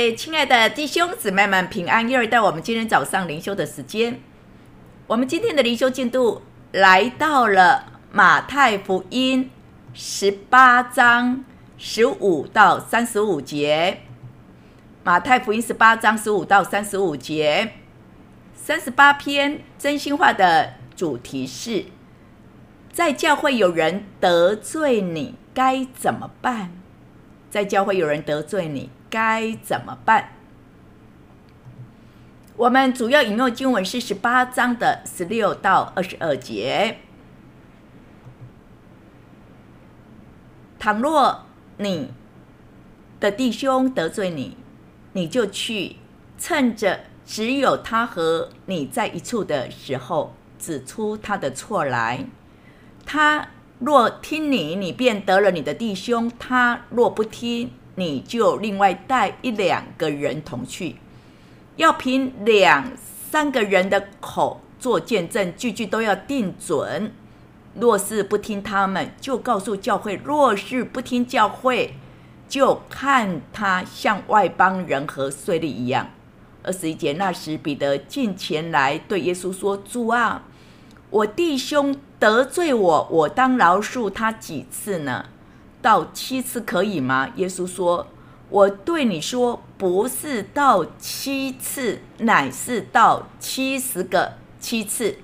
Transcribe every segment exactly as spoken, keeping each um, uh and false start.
位亲爱的弟兄姊妹们平安，又来到我们今天早上灵修的时间。我们今天的灵修进度来到了马太福音十八章十五到三十五节。马太福音十八章十五到三十五节，三十八篇真心话的主题是：在教会有人得罪你，该怎么办？在教会有人得罪你，该怎么办？我们主要引用经文是十八章的十六到二十二节。倘若你的弟兄得罪你，你就去，趁着只有他和你在一处的时候，指出他的错来。他若听你，你便得了你的弟兄；他若不听，你就另外带一两个人同去，要凭两三个人的口做见证，句句都要定准。若是不听他们，就告诉教会；若是不听教会，就看他像外邦人和税吏一样。二十一节，那时彼得进前来对耶稣说：主啊，我弟兄得罪我，我当饶恕他几次呢？到七次可以吗？耶稣说：我对你说，不是到七次，乃是到七十个七次。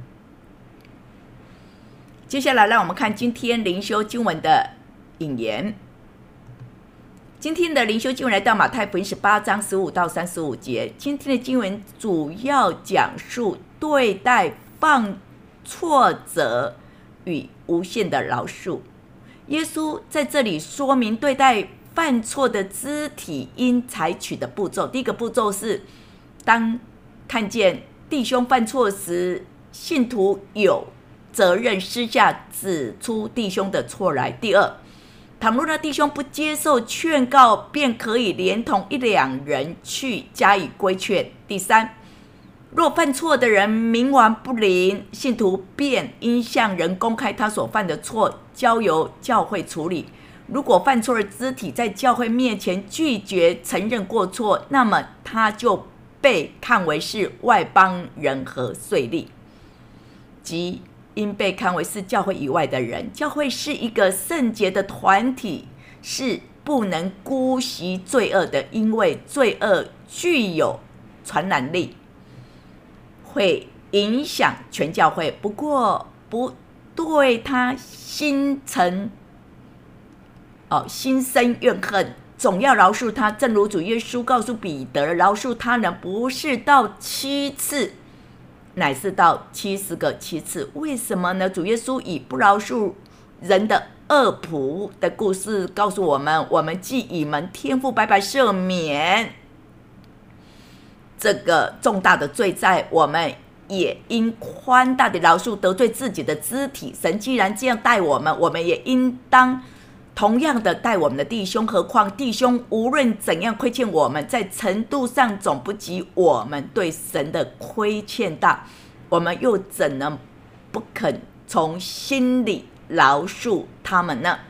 接下来让我们看今天灵修经文的引言。今天的灵修经文来到马太福音十八章十五到三十五节。今天的经文主要讲述对待犯错者与无限的饶恕。耶稣在这里说明对待犯错的肢体应采取的步骤。第一个步骤是，当看见弟兄犯错时，信徒有责任私下指出弟兄的错来。第二，倘若那弟兄不接受劝告，便可以连同一两人去加以规劝。第三，若犯错的人冥顽不灵，信徒便应向人公开他所犯的错，交由教会处理。如果犯错的肢体在教会面前拒绝承认过错，那么他就被看为是外邦人和税吏，即应被看为是教会以外的人。教会是一个圣洁的团体，是不能姑息罪恶的，因为罪恶具有传染力，会影响全教会。不过不对他心存哦心生怨恨，总要饶恕他。正如主耶稣告诉彼得，饶恕他人不是到七次，乃是到七十个七次。为什么呢？主耶稣以不饶恕人的恶仆的故事告诉我们，我们既以蒙天父白白赦免这个重大的罪债，我们也应宽大的饶恕得罪自己的肢体。神既然这样待我们，我们也应当同样的待我们的弟兄。何况弟兄无论怎样亏欠我们，在程度上总不及我们对神的亏欠大，我们又怎能不肯从心里饶恕他们呢？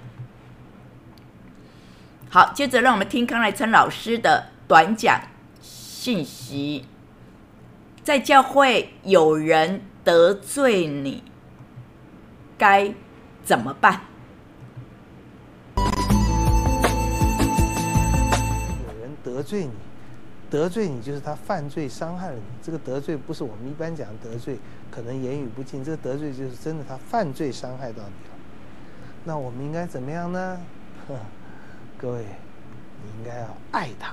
好，接着让我们听康乃琛老师的短讲信息。在教会有人得罪你，该怎么办？ 有人得罪你，得罪你就是他犯罪伤害了你。这个得罪不是我们一般讲得罪，可能言语不敬，这个得罪就是真的他犯罪伤害到你了。那我们应该怎么样呢？各位，你应该要爱他。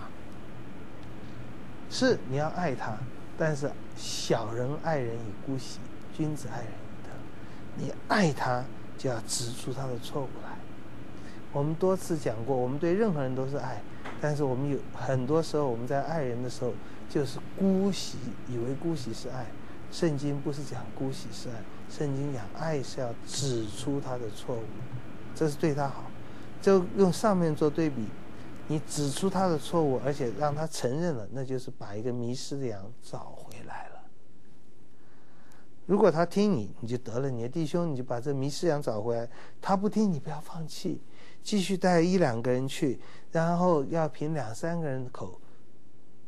是，你要爱他，但是小人爱人以姑息，君子爱人以德。你爱他，就要指出他的错误来。我们多次讲过，我们对任何人都是爱，但是我们有很多时候我们在爱人的时候，就是姑息，以为姑息是爱。圣经不是讲姑息是爱，圣经讲爱是要指出他的错误，这是对他好。就用上面做对比，你指出他的错误，而且让他承认了，那就是把一个迷失的羊找回来了。如果他听你，你就得了你的弟兄，你就把这迷失羊找回来。他不听，你不要放弃，继续带一两个人去，然后要凭两三个人的口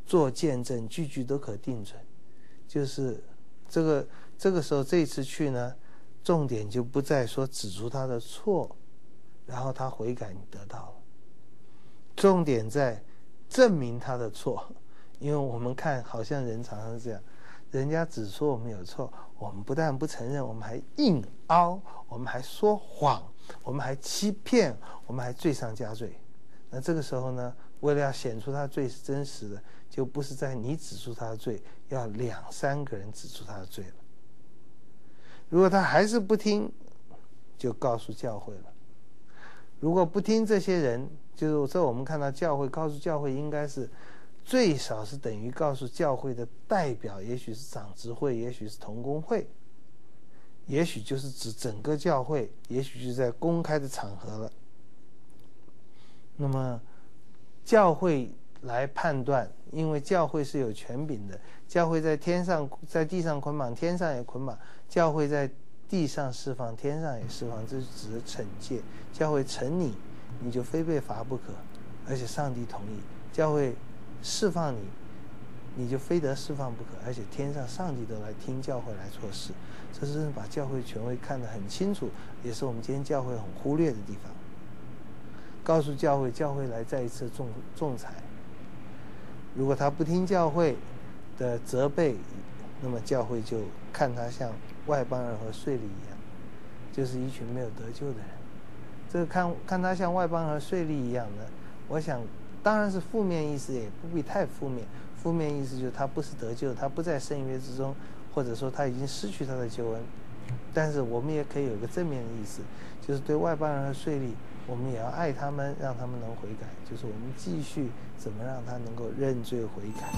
做见证，句句都可定准。就是这个这个时候，这一次去呢，重点就不再说指出他的错，然后他悔改，你得到了。重点在证明他的错，因为我们看好像人常常是这样，人家指出我们有错，我们不但不承认，我们还硬凹，我们还说谎，我们还欺骗，我们还罪上加罪。那这个时候呢，为了要显出他罪是真实的，就不是在你指出他的罪，要两三个人指出他的罪了。如果他还是不听，就告诉教会了。如果不听，这些人就是这我们看到教会告诉教会，应该是最少是等于告诉教会的代表，也许是长执会，也许是同工会，也许就是指整个教会，也许就在公开的场合了。那么教会来判断，因为教会是有权柄的，教会在天上在地上捆绑，天上也捆绑，教会在地上释放，天上也释放，这是指的惩戒。教会惩你，你就非被罚不可，而且上帝同意；教会释放你，你就非得释放不可，而且天上上帝都来听教会来做事。这是把教会权威看得很清楚，也是我们今天教会很忽略的地方。告诉教会，教会来再一次仲仲裁。如果他不听教会的责备，那么教会就看他像外邦人和税吏一样，就是一群没有得救的人。这个看看他像外邦人和税吏一样的，我想当然是负面意思，也不必太负面。负面意思就是他不是得救，他不在圣约之中，或者说他已经失去他的救恩。但是我们也可以有一个正面的意思，就是对外邦人和税吏，我们也要爱他们，让他们能悔改，就是我们继续怎么让他能够认罪悔改。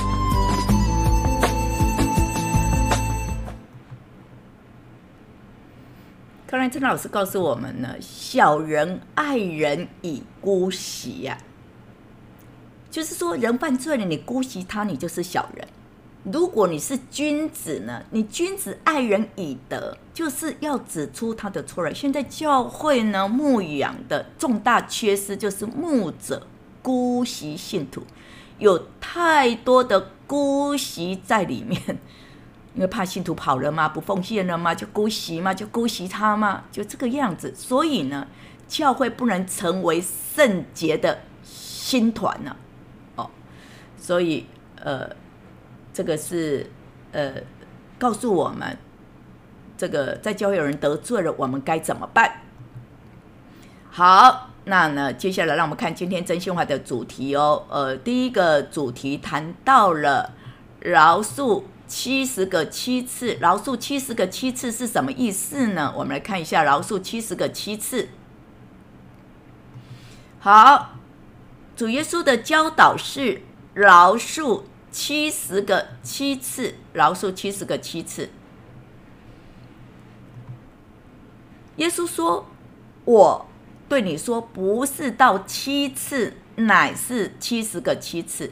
克兰真老师告诉我们呢，小人爱人以姑息呀、啊，就是说人犯罪了，你姑息他，你就是小人。如果你是君子呢，你君子爱人以德，就是要指出他的错了。现在教会呢，牧养的重大缺失就是牧者姑息信徒，有太多的姑息在里面，因为怕信徒跑了嘛，不奉献了嘛，就姑息嘛，就姑息他嘛，就这个样子。所以呢，教会不能成为圣洁的新团呢、啊，哦，所以呃。这个是呃告诉我们，这个在教会有人得罪了，我们该怎么办？好，那呢，接下来让我们看今天真心话的主题哦。呃，第一个主题谈到了饶恕七十个七次，饶恕七十个七次是什么意思呢？我们来看一下饶恕七十个七次。好，主耶稣的教导是饶恕七十个七次，饶恕七十个七次。耶稣说：“我对你说，不是到七次，乃是七十个七次。”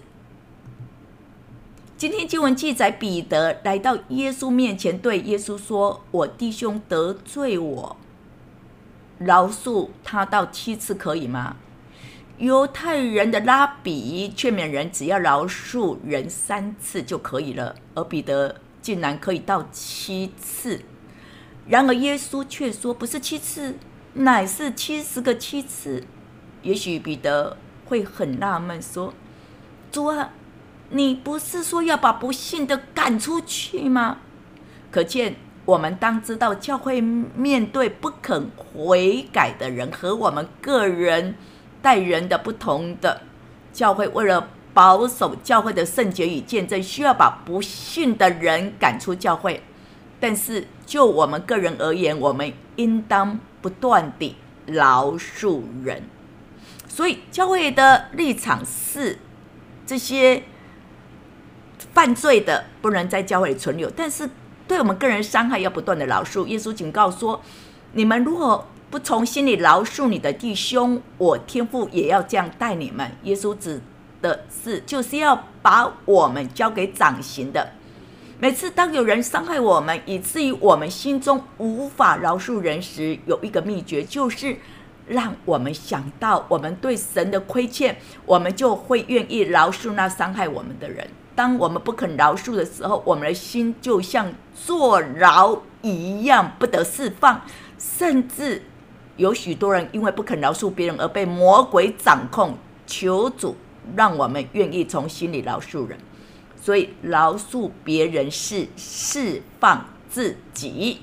今天经文记载，彼得来到耶稣面前，对耶稣说：“我弟兄得罪我，饶恕他到七次，可以吗？”犹太人的拉比劝勉人只要饶恕人三次就可以了，而彼得竟然可以到七次。然而耶稣却说不是七次，乃是七十个七次。也许彼得会很纳闷说：“主啊，你不是说要把不信的赶出去吗？”可见我们当知道，教会面对不肯悔改的人和我们个人待人的不同的，教会为了保守教会的圣洁与见证，需要把不信的人赶出教会。但是就我们个人而言，我们应当不断地饶恕人。所以教会的立场是，这些犯罪的不能在教会里存留，但是对我们个人伤害要不断的饶恕。耶稣警告说：“你们如果不从心里饶恕你的弟兄，我天父也要这样待你们。”耶稣指的是，就是要把我们交给掌刑的。每次当有人伤害我们，以至于我们心中无法饶恕人时，有一个秘诀，就是让我们想到我们对神的亏欠，我们就会愿意饶恕那伤害我们的人。当我们不肯饶恕的时候，我们的心就像坐牢一样不得释放，甚至有许多人因为不肯饶恕别人而被魔鬼掌控。求主让我们愿意从心里饶恕人，所以饶恕别人是释放自己。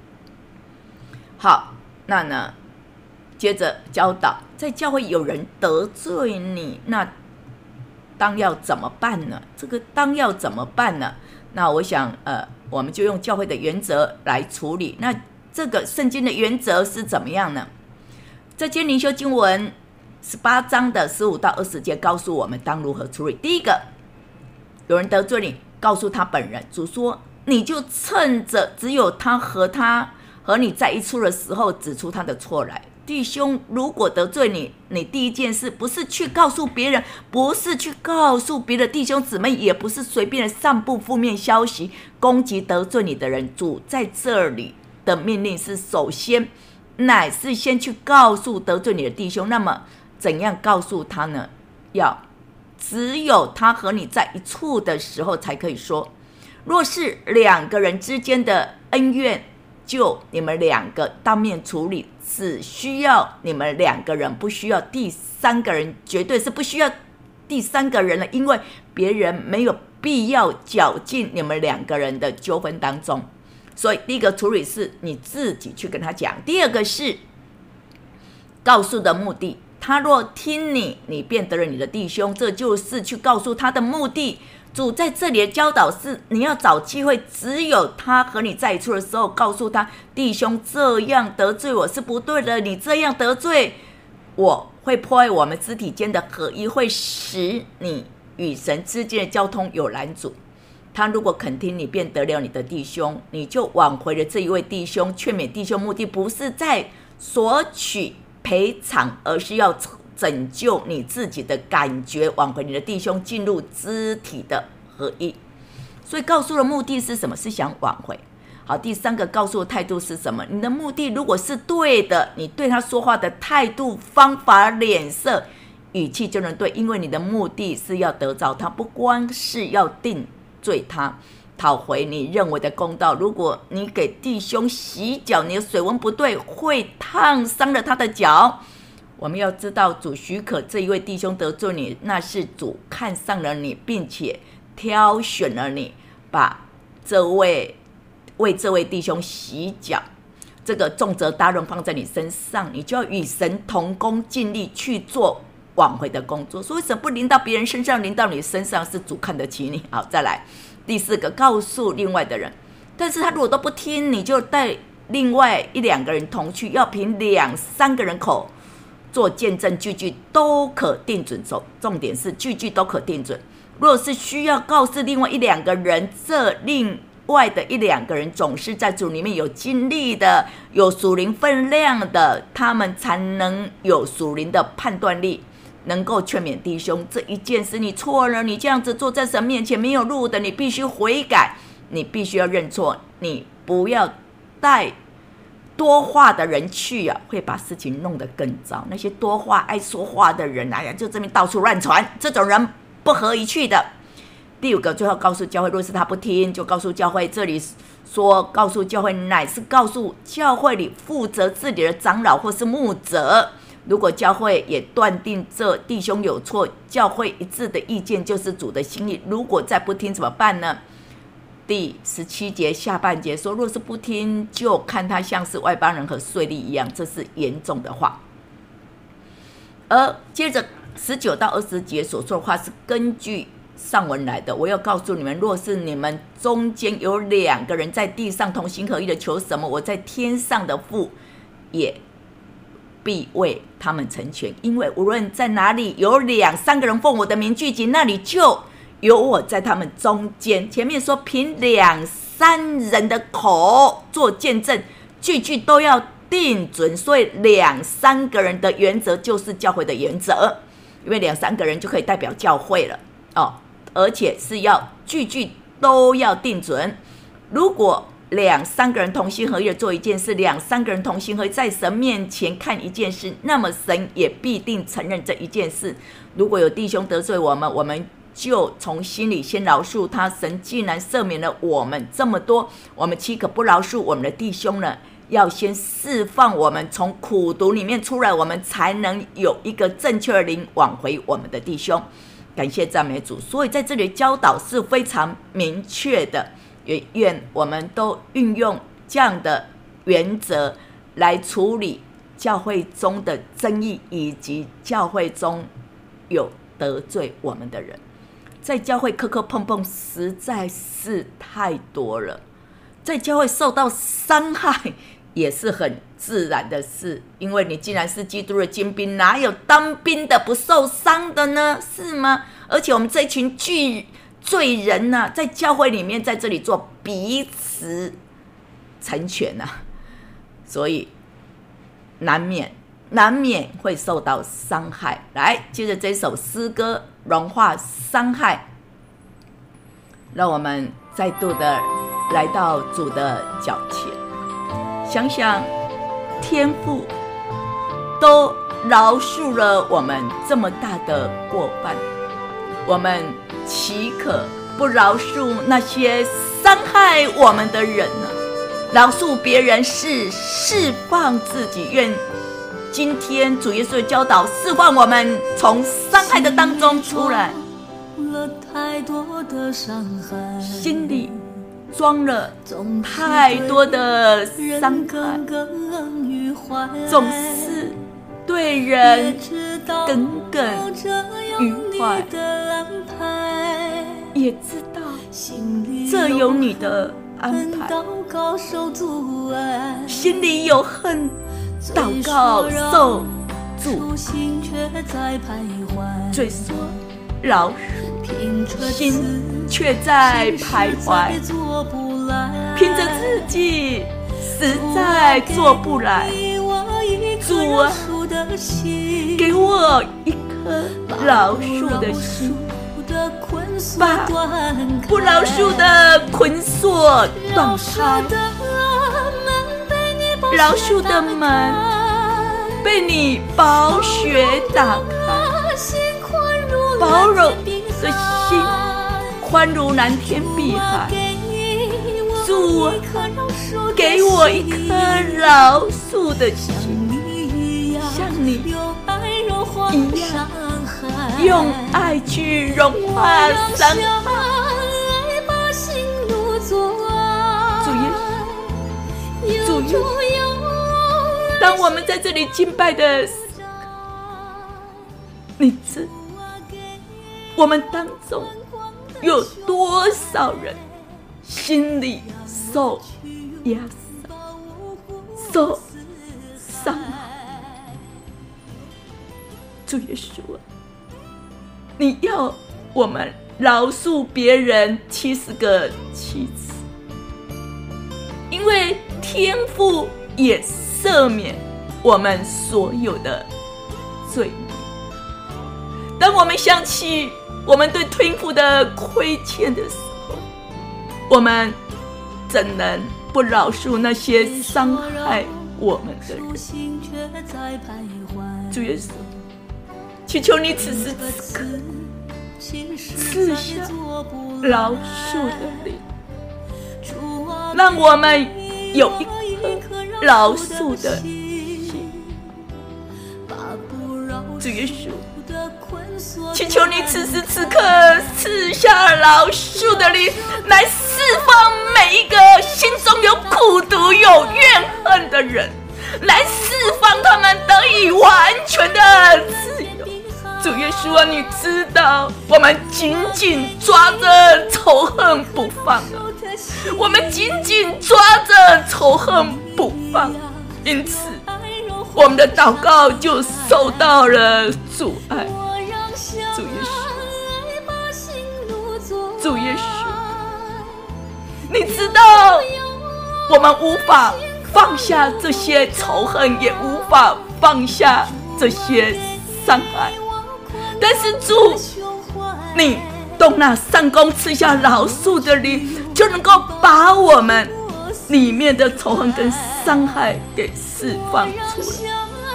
好，那呢接着教导，在教会有人得罪你，那当要怎么办呢？这个当要怎么办呢？那我想呃，我们就用教会的原则来处理。那这个圣经的原则是怎么样呢？这间灵修经文十八章的十五到二十节告诉我们当如何处理。第一个，有人得罪你，告诉他本人。主说，你就趁着只有他和他和你在一处的时候，指出他的错来。弟兄如果得罪你，你第一件事不是去告诉别人，不是去告诉别的弟兄姊妹，也不是随便的散布负面消息攻击得罪你的人。主在这里的命令是，首先乃是先去告诉得罪你的弟兄。那么怎样告诉他呢？要只有他和你在一处的时候才可以说。若是两个人之间的恩怨，就你们两个当面处理，只需要你们两个人，不需要第三个人，绝对是不需要第三个人了，因为别人没有必要搅进你们两个人的纠纷当中。所以第一个处理是你自己去跟他讲，第二个是告诉的目的，他若听你，你便得了你的弟兄，这就是去告诉他的目的。主在这里的教导是，你要找机会，只有他和你在一处的时候，告诉他，弟兄这样得罪我是不对的，你这样得罪我会破坏我们肢体间的合一，会使你与神之间的交通有拦阻。他如果肯听你，便得了你的弟兄，你就挽回了这一位弟兄。劝勉弟兄目的不是在索取赔偿，而是要拯救你自己的感觉，挽回你的弟兄进入肢体的合一。所以告诉的目的是什么？是想挽回。好，第三个告诉的态度是什么？你的目的如果是对的，你对他说话的态度、方法、脸色、语气就能对，因为你的目的是要得着他，不光是要定罪他，讨回你认为的公道。如果你给弟兄洗脚，你的水温不对，会烫伤了他的脚。我们要知道，主许可这一位弟兄得罪你，那是主看上了你，并且挑选了你，把这位为这位弟兄洗脚，这个重责大任放在你身上，你就要与神同工，尽力去做挽回的工作。所以神不临到别人身上，临到你身上，是主看得起你。好，再来第四个，告诉另外的人，但是他如果都不听，你就带另外一两个人同去，要凭两三个人口做见证，句句都可定准。重点是句句都可定准。若是需要告诉另外一两个人，这另外的一两个人总是在主里面有经历的，有属灵分量的，他们才能有属灵的判断力，能够劝勉弟兄。这一件事你错了，你这样子坐在神面前没有路的，你必须悔改，你必须要认错，你不要带多话的人去啊，会把事情弄得更糟。那些多话爱说话的人，哎呀，就这边到处乱传，这种人不合一去的。第五个，最后告诉教会，若是他不听，就告诉教会。这里说告诉教会，乃是告诉教会里负责治理的长老或是牧者。如果教会也断定这弟兄有错，教会一致的意见就是主的心意。如果再不听怎么办呢？第十七节下半节说，若是不听，就看他像是外邦人和税吏一样，这是严重的话。而接着十九到二十节所说的话是根据上文来的。我要告诉你们，若是你们中间有两个人在地上同心合意的求什么，我在天上的父也必为他们成全。因为无论在哪里有两三个人奉我的名聚集，那里就有我在他们中间。前面说凭两三人的口做见证，句句都要定准，所以两三个人的原则就是教会的原则，因为两三个人就可以代表教会了哦，而且是要句句都要定准。如果两三个人同心合意做一件事，两三个人同心合意在神面前看一件事，那么神也必定承认这一件事。如果有弟兄得罪我们，我们就从心里先饶恕他。神既然赦免了我们这么多，我们岂可不饶恕我们的弟兄呢？要先释放我们从苦毒里面出来，我们才能有一个正确的灵挽回我们的弟兄。感谢赞美主。所以在这里教导是非常明确的，也愿我们都运用这样的原则来处理教会中的争议，以及教会中有得罪我们的人。在教会磕磕碰碰实在是太多了，在教会受到伤害也是很自然的事，因为你既然是基督的精兵，哪有当兵的不受伤的呢？是吗？而且我们这群巨罪人呢、啊，在教会里面在这里做彼此成全啊，所以难免难免会受到伤害。来，接着这首诗歌融化伤害，让我们再度的来到主的脚前，想想天父都饶恕了我们这么大的过犯，我们岂可不饶恕那些伤害我们的人呢？饶恕别人是释放自己，愿今天主耶稣的教导释放我们从伤害的当中出来，心里装了太多的伤害，总是对人耿耿于怀，也知道这有你的安排，心里有恨，祷告受阻，嘴说饶恕，心却在徘徊，凭着自己实在做不来。主啊，给我一颗饶恕的心，把不饶恕的捆锁断开。饶恕的门被你宝血打开，包容的心宽如蓝天碧海。主啊，给我一颗饶恕的心，像你一样用爱去融化伤害。主耶稣，主耶稣，当我们在这里敬拜的时刻，你知我们当中有多少人心里受压伤、受伤害。主耶稣啊，你要我们饶恕别人七十个七次，因为天父也赦免我们所有的罪孽。当我们想起我们对天父的亏欠的时候，我们怎能不饶恕那些伤害我们的人？主耶稣，祈求你此时此刻赐下饶恕的灵，让我们有一颗饶恕的心。主耶稣，祈求你此时此刻赐下饶恕的灵，来释放每一个心中有苦毒有怨恨的人，来释放他们得以完全的自由。主耶稣啊，你知道我们紧紧抓着仇恨不放啊，我们紧紧抓着仇恨不放，因此我们的祷告就受到了阻碍。主耶稣，主耶稣，你知道我们无法放下这些仇恨，也无法放下这些伤害，但是主，你动那上弓赐下饶恕的灵，就能够把我们里面的仇恨跟伤害给释放出来。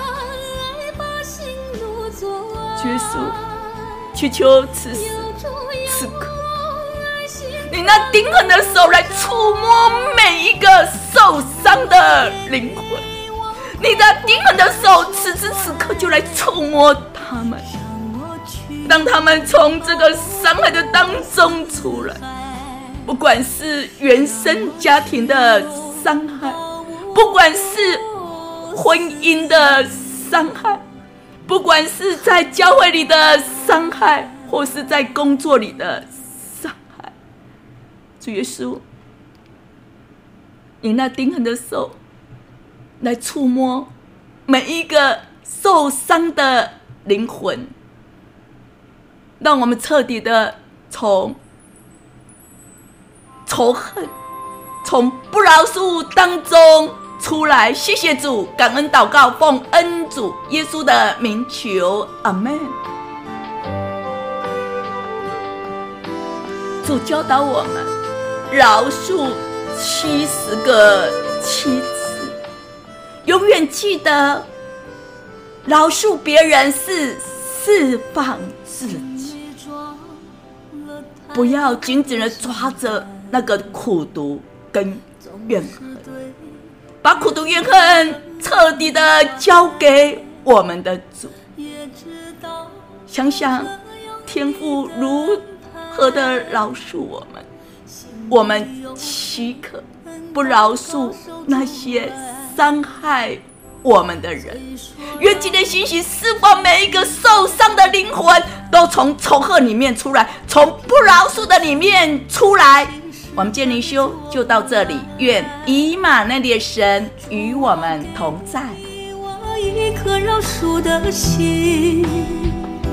耶稣，祈求此时此刻，你那钉痕的手来触摸每一个受伤的灵魂，你的钉痕的手此时此刻就来触摸他们，让他们从这个伤害的当中出来。不管是原生家庭的伤害，不管是婚姻的伤害，不管是在教会里的伤害，或是在工作里的伤害，主耶稣，你那钉痕的手来触摸每一个受伤的灵魂，让我们彻底的从仇恨、从不饶恕当中出来。谢谢主，感恩祷告，奉恩主耶稣的名求，阿们。主教导我们饶恕七十个七次，永远记得饶恕别人是释放自己，不要紧紧的抓着那个苦毒跟怨恨，把苦毒怨恨彻底的交给我们的主。想想天父如何的饶恕我们，我们岂可不饶恕那些伤害我们的人？愿今天信息释放每一个受伤的灵魂，都从仇恨里面出来，从不饶恕的里面出来。我们今天灵修就到这里，愿以马内利的神与我们同在。 我一颗饶恕的心，